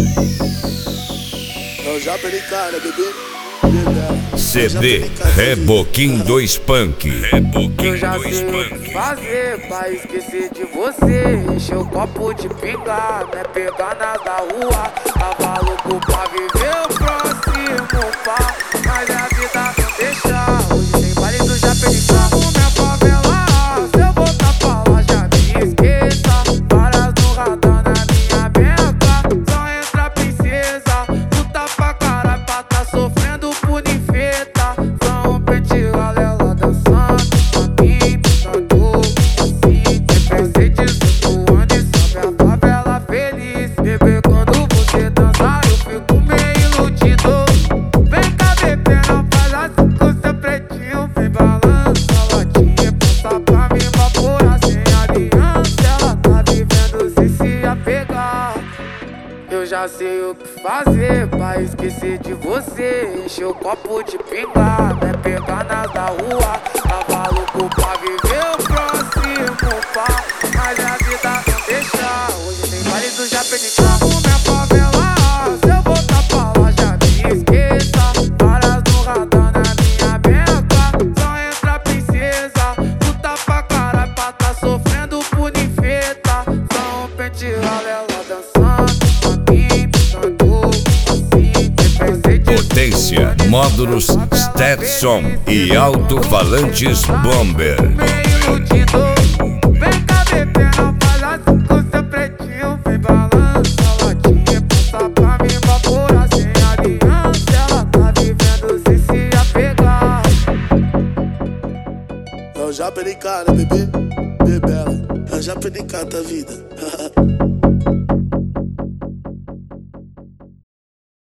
Eu já perdi cara, bebê. CD Reboquim 2 Punk. Eu já sei o que fazer pra esquecer de você. Encher o copo de pinga, né? Pegar nas da rua. Tava louco pra viver o próximo pá, mas a vida não deixa. Hoje tem baile do já perdi carro, minha favela. Se eu voltar pra lá já me esqueça. Várias no radar na minha beca. Só entra princesa. Puta pra caralho pra tá sofrendo por ninfeta. Só um pente ela dançando pra mim, puxando assim. Tem presentes voando e sobe a favela feliz. Bebê, quando você dança eu fico meio iludido. Vem cá, bebê, não faz assim com seu pretinho. Vem balança a latinha, passa pra mim vaporar sem aliança. Ela tá vivendo sem se apegar. Eu já sei o que fazer pra esquecer de você. Encher o copo de pinga, né? Pegar nas da rua. Tava louco pra viver o próximo pá, mas a vida não deixa. Hoje tem baile do já perdi carro, minha favela. Se eu voltar pra lá já me esqueça. Várias no radar na minha beca. Só entra princesa. Puta pra caralho pra tá sofrendo por ninfeta. Só um pente ela dançando. Potência, módulos Stetson e alto-falantes Bomber. Meio iludido. Vem cá, bebê, não faz assim com seu pretinho. Vem balança a latinha, passa pra mim vaporar sem aliança. Ela tá vivendo sem se apegar. Eu já perdi cara, bebê. Bebela, eu já perdi cara da vida.